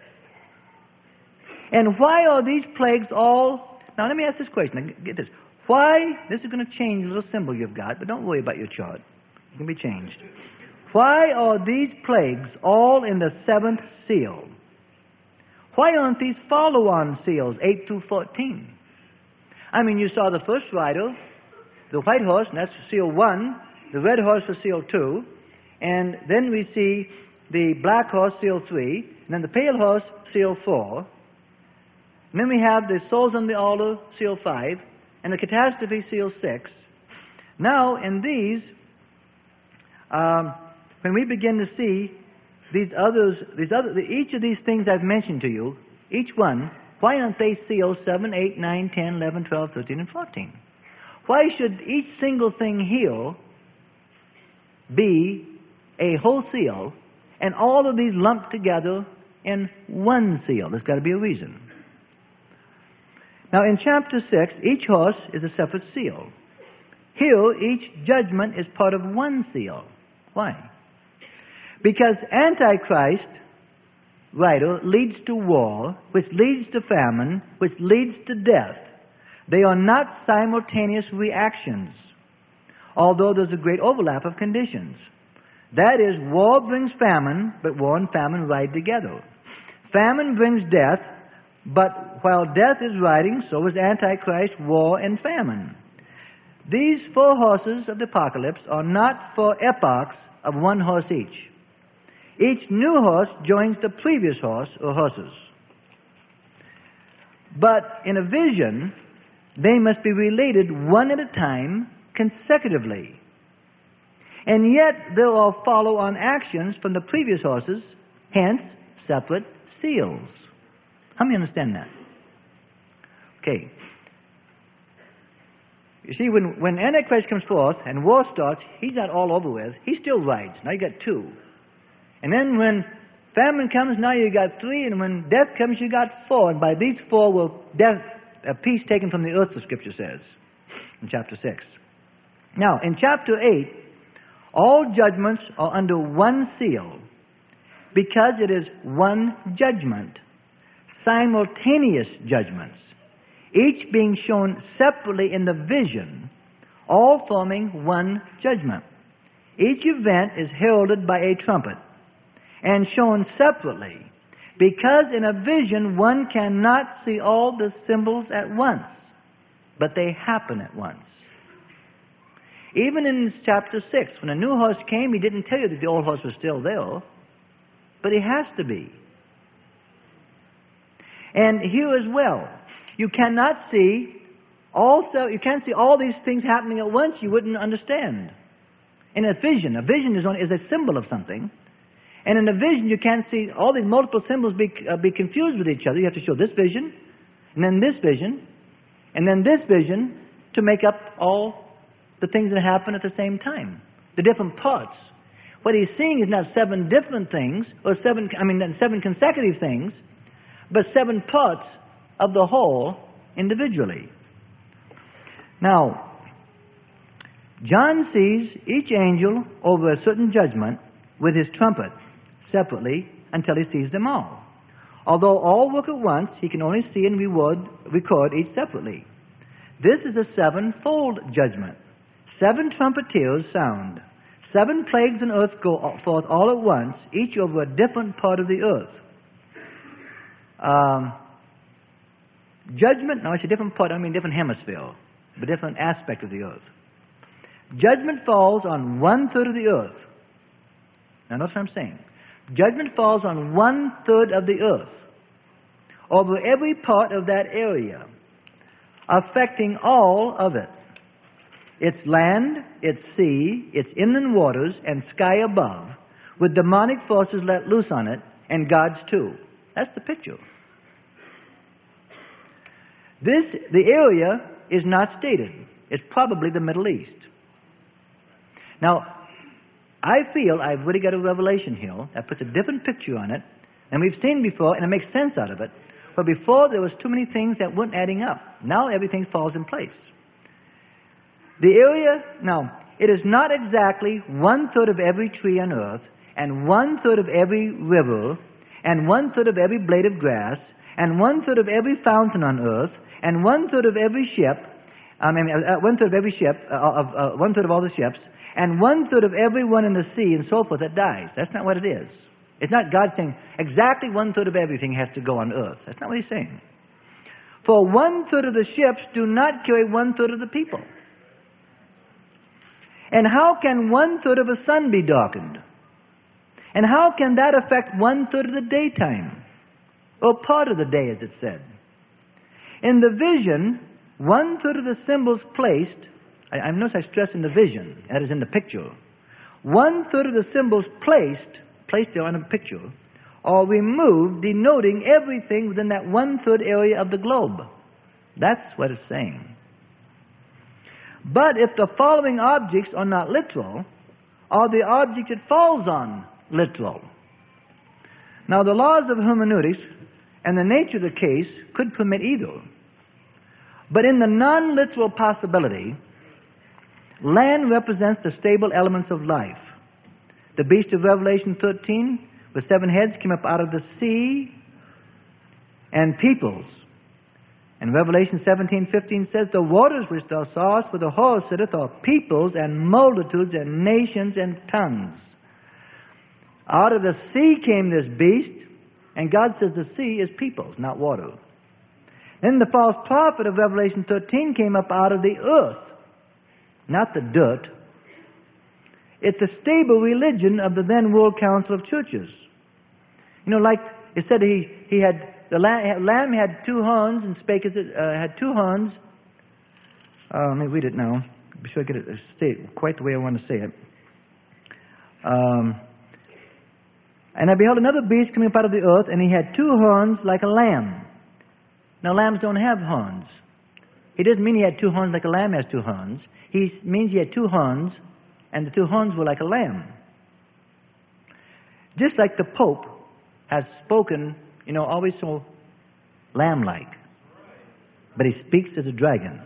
And why are these plagues all... Now let me ask this question. Now, get this. Why... This is going to change the little symbol you've got, but don't worry about your chart. It can be changed. Why are these plagues all in the seventh seal? Why aren't these follow-on seals, eight through fourteen? I mean, you saw the first rider, the white horse, and that's seal one, the red horse for seal two, and then we see the black horse, seal three, and then the pale horse, seal four, and then we have the souls on the altar, seal five, and the catastrophe, seal six. Now, in these, um, when we begin to see these others, these other, each of these things I've mentioned to you, each one, why aren't they seals seven, eight, nine, ten, eleven, twelve, thirteen, and fourteen? Why should each single thing here be a whole seal, and all of these lumped together in one seal? There's got to be a reason. Now, in chapter six, each horse is a separate seal. Here, each judgment is part of one seal. Why? Because Antichrist, writer, leads to war, which leads to famine, which leads to death. They are not simultaneous reactions, although there's a great overlap of conditions. That is, war brings famine, but war and famine ride together. Famine brings death, but while death is riding, so is Antichrist, war, and famine. These four horses of the apocalypse are not four epochs of one horse each. Each new horse joins the previous horse or horses. But in a vision, they must be related one at a time, consecutively. And yet there are follow-on actions from the previous horses, hence separate seals. How many understand that? Okay. You see, when, when Antichrist comes forth and war starts, he's not all over with. He still rides. Now you got two. And then when famine comes, now you got three. And when death comes, you got four. And by these four will death, a peace taken from the earth, the Scripture says in chapter six. Now, in chapter eight, all judgments are under one seal because it is one judgment, simultaneous judgments, each being shown separately in the vision, all forming one judgment. Each event is heralded by a trumpet and shown separately, because in a vision one cannot see all the symbols at once, but they happen at once. Even in chapter six, when a new horse came, he didn't tell you that the old horse was still there, but he has to be. And here as well, you cannot see also you can't see all these things happening at once. You wouldn't understand. In a vision, a vision is, only, is a symbol of something. And in a vision, you can't see all these multiple symbols be, uh, be confused with each other. You have to show this vision, and then this vision, and then this vision to make up all the things that happen at the same time, the different parts. What he's seeing is not seven different things, or seven, I mean, seven consecutive things, but seven parts of the whole individually. Now, John sees each angel over a certain judgment with his trumpet, separately until he sees them all. Although all work at once, he can only see and reward, record each separately. This is a sevenfold judgment. Seven trumpeters sound. Seven plagues on earth go forth all at once, each over a different part of the earth. Um, judgment, no, it's a different part, I mean different hemisphere, a different aspect of the earth. Judgment falls on one-third of the earth. Now notice what I'm saying. Judgment falls on one-third of the earth, over every part of that area, affecting all of it. Its land, its sea, its inland waters, and sky above, with demonic forces let loose on it, and God's too. That's the picture. This, the area is not stated. It's probably the Middle East. Now, I feel I've really got a revelation here that puts a different picture on it, and we've seen before, and it makes sense out of it. But before, there was too many things that weren't adding up. Now everything falls in place. The area, now, it is not exactly one-third of every tree on earth, and one-third of every river, and one-third of every blade of grass, and one-third of every fountain on earth, and one-third of every ship, I mean, uh, one-third of every ship, uh, of uh, one-third of all the ships, and one-third of everyone in the sea, and so forth, that dies. That's not what it is. It's not God saying exactly one-third of everything has to go on earth. That's not what he's saying. For one-third of the ships do not carry one-third of the people. And how can one-third of a sun be darkened? And how can that affect one-third of the daytime? Or part of the day, as it said. In the vision, one-third of the symbols placed, I, I notice I stress in the vision, that is in the picture. One-third of the symbols placed, placed there on a picture, are removed, denoting everything within that one-third area of the globe. That's what it's saying. But if the following objects are not literal, are the object it falls on literal? Now, the laws of hermeneutics and the nature of the case could permit either. But in the non-literal possibility, land represents the stable elements of life. The beast of Revelation thirteen, with seven heads, came up out of the sea, and peoples. And Revelation seventeen fifteen says, the waters which thou sawest where the horse sitteth are peoples and multitudes and nations and tongues. Out of the sea came this beast, and God says the sea is peoples, not water. Then the false prophet of Revelation thirteen came up out of the earth, not the dirt. It's the stable religion of the then World Council of Churches. You know, like it said, he, he had, the lamb, lamb had two horns and spake as it, uh, had two horns. Uh, let me read it now. Be sure I get it, say it quite the way I want to say it. Um, and I beheld another beast coming up out of the earth, and he had two horns like a lamb. Now, lambs don't have horns. He doesn't mean he had two horns like a lamb has two horns. He means he had two horns, and the two horns were like a lamb. Just like the Pope has spoken, you know, always so lamb-like. But he speaks as a dragon.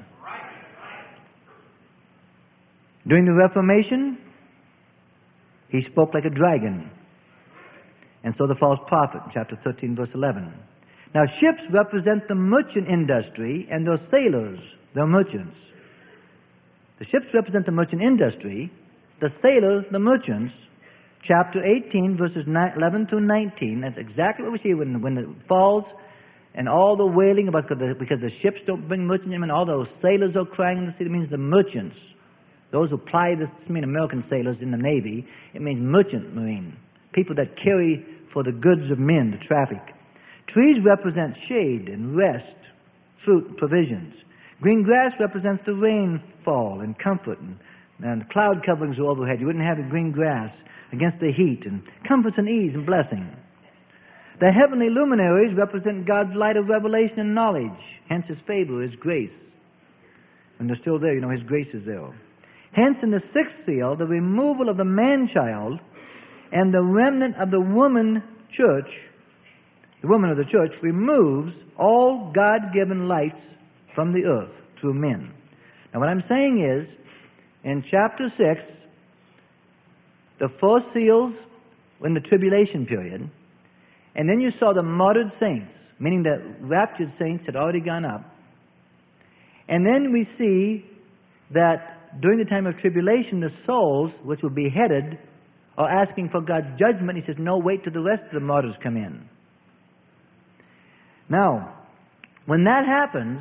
During the Reformation, he spoke like a dragon. And so the false prophet, chapter thirteen, verse eleven. Now, ships represent the merchant industry, and those sailors, the merchants. The ships represent the merchant industry, the sailors, the merchants. Chapter eighteen, verses eleven through nineteen, that's exactly what we see when, when it falls, and all the wailing about the, because the ships don't bring merchants in, and all those sailors are crying in the sea. It means the merchants. Those who ply this, I mean American sailors in the Navy, it means merchant marine. People that carry for the goods of men, the traffic. Trees represent shade and rest, fruit, provisions. Green grass represents the rainfall and comfort, and, and cloud coverings are overhead. You wouldn't have the green grass against the heat, and comforts and ease and blessing. The heavenly luminaries represent God's light of revelation and knowledge, hence His favor, His grace. And they're still there, you know, His grace is there. Hence, in the sixth seal, the removal of the man-child and the remnant of the woman church, the woman of the church, removes all God-given lights from the earth through men. Now, what I'm saying is, in chapter six, the four seals in the tribulation period. And then you saw the martyred saints, meaning the raptured saints had already gone up. And then we see that during the time of tribulation, the souls which were beheaded are asking for God's judgment. He says, no, wait till the rest of the martyrs come in. Now, when that happens,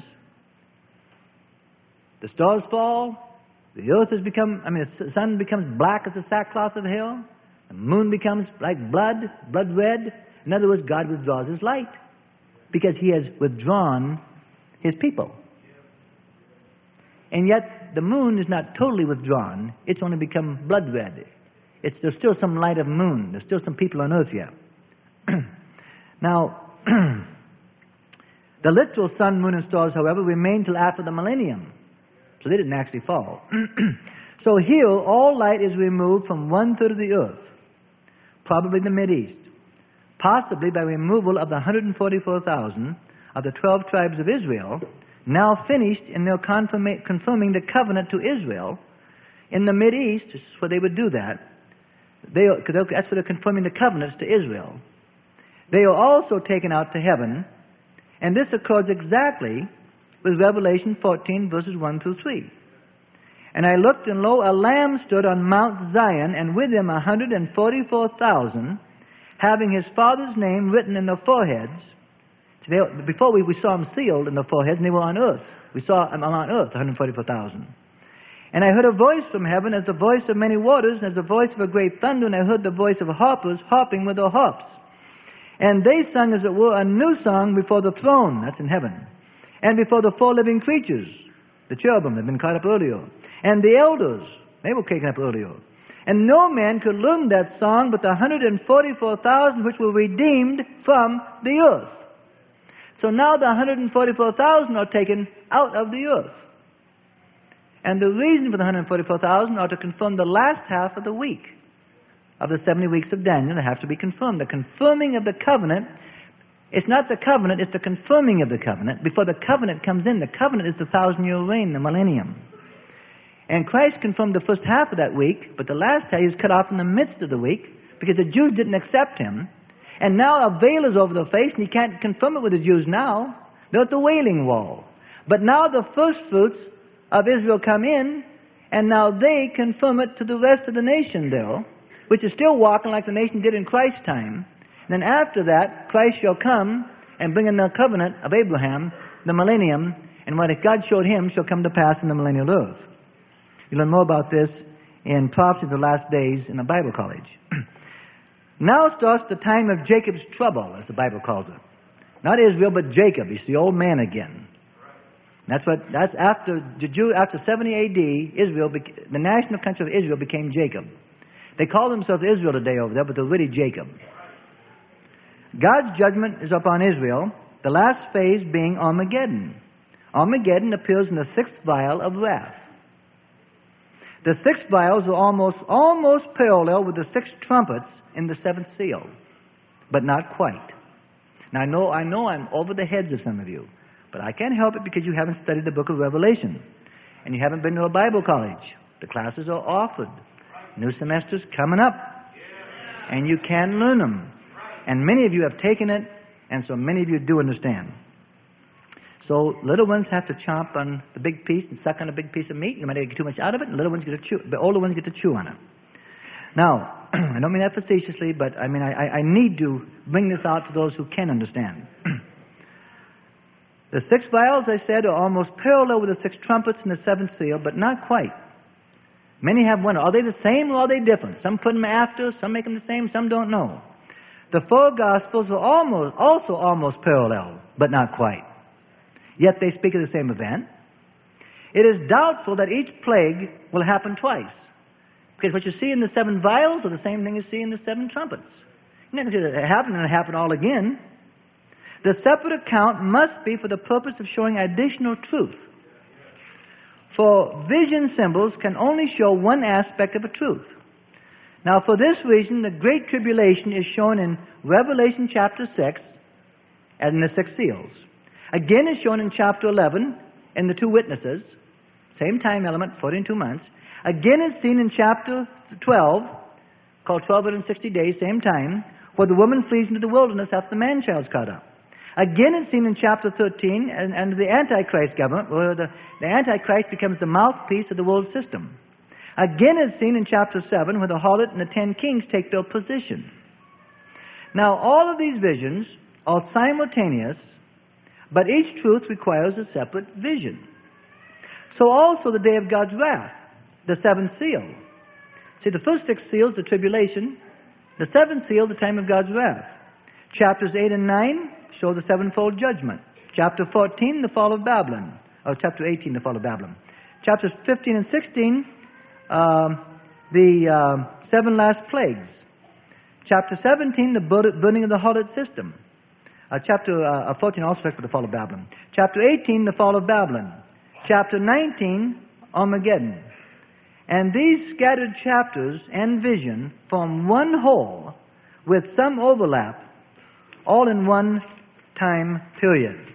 the stars fall, the earth has become, I mean, the sun becomes black as the sackcloth of hell, the moon becomes like blood, blood red. In other words, God withdraws His light because He has withdrawn His people. And yet, the moon is not totally withdrawn. It's only become blood red. It's, there's still some light of moon. There's still some people on earth yet. Now, the literal sun, moon, and stars, however, remain till after the millennium. So they didn't actually fall. So here, all light is removed from one-third of the earth, probably the Mideast, possibly by removal of the one hundred forty-four thousand of the twelve tribes of Israel, now finished in their confirma- confirming the covenant to Israel. In the Mideast, this is where they would do that. They, cause that's where they're confirming the covenants to Israel. They are also taken out to heaven, and this accords exactly with Revelation fourteen, verses one through three. And I looked, and lo, a lamb stood on Mount Zion, and with him a hundred and forty-four thousand, having his father's name written in their foreheads. So they, before we, we saw them sealed in their foreheads, and they were on earth. We saw them on earth, one hundred forty-four thousand. And I heard a voice from heaven as the voice of many waters, and as the voice of a great thunder, and I heard the voice of harpers harping with their harps. And they sang, as it were, a new song before the throne, that's in heaven, and before the four living creatures, the cherubim that had been caught up earlier, and the elders, they were taken up earlier. And no man could learn that song but the one hundred forty-four thousand which were redeemed from the earth. So now the one hundred forty-four thousand are taken out of the earth. And the reason for the one hundred forty-four thousand are to confirm the last half of the week of the seventy weeks of Daniel. They have to be confirmed. The confirming of the covenant, it's not the covenant, it's the confirming of the covenant. Before the covenant comes in, the covenant is the thousand-year reign, the millennium. And Christ confirmed the first half of that week, but the last half he was cut off in the midst of the week because the Jews didn't accept Him. And now a veil is over their face, and He can't confirm it with the Jews now. They're at the Wailing Wall. But now the first fruits of Israel come in, and now they confirm it to the rest of the nation there, which is still walking like the nation did in Christ's time. And then after that, Christ shall come and bring in the covenant of Abraham, the millennium, and what God showed him shall come to pass in the millennial earth. You learn more about this in Prophecy of the Last Days in the Bible College. Now starts the time of Jacob's trouble, as the Bible calls it. Not Israel, but Jacob. He's the old man again. That's what. That's after the Jew. After seventy A D, Israel, the national country of Israel, became Jacob. They call themselves Israel today over there, but they're really Jacob. God's judgment is upon Israel. The last phase being Armageddon. Armageddon appears in the sixth vial of wrath. The six vials are almost almost parallel with the six trumpets in the seventh seal, but not quite. Now I know I know I'm over the heads of some of you, but I can't help it because you haven't studied the book of Revelation, and you haven't been to a Bible college. The classes are offered. New semester's coming up, and you can learn them. And many of you have taken it, and so many of you do understand. So little ones have to chomp on the big piece and suck on a big piece of meat. You might get too much out of it, and little ones get to chew. The older ones get to chew on it. Now, I don't mean that facetiously, but I mean I, I need to bring this out to those who can understand. The six vials, I said, are almost parallel with the six trumpets and the seventh seal, but not quite. Many have wondered, are they the same or are they different? Some put them after, some make them the same, some don't know. The four Gospels are almost, also almost parallel, but not quite. Yet they speak of the same event. It is doubtful that each plague will happen twice. Because what you see in the seven vials are the same thing you see in the seven trumpets. You're not going to see it happen and it happen all again. The separate account must be for the purpose of showing additional truth. For vision symbols can only show one aspect of a truth. Now, for this reason, the Great Tribulation is shown in Revelation chapter six and in the six seals. Again, is shown in chapter eleven in the two witnesses, same time element, forty-two months. Again, is seen in chapter twelve, called twelve sixty days, same time, where the woman flees into the wilderness after the man-child's caught up. Again, it's seen in chapter thirteen, and, and the Antichrist government, where the, the Antichrist becomes the mouthpiece of the world system. Again, it's seen in chapter seven, where the harlot and the ten kings take their position. Now, all of these visions are simultaneous, but each truth requires a separate vision. So also the day of God's wrath, the seventh seal. See, the first six seals, the tribulation. The seventh seal, the time of God's wrath. Chapters eight and nine show the sevenfold judgment. Chapter fourteen, the fall of Babylon. Or chapter eighteen, the fall of Babylon. Chapters fifteen and sixteen, um, the uh, seven last plagues. Chapter seventeen, the burning of the harlot system. Uh, chapter uh, fourteen also speaks for the fall of Babylon. Chapter eighteen, the fall of Babylon. Chapter nineteen, Armageddon. And these scattered chapters and vision form one whole with some overlap, all in one time period.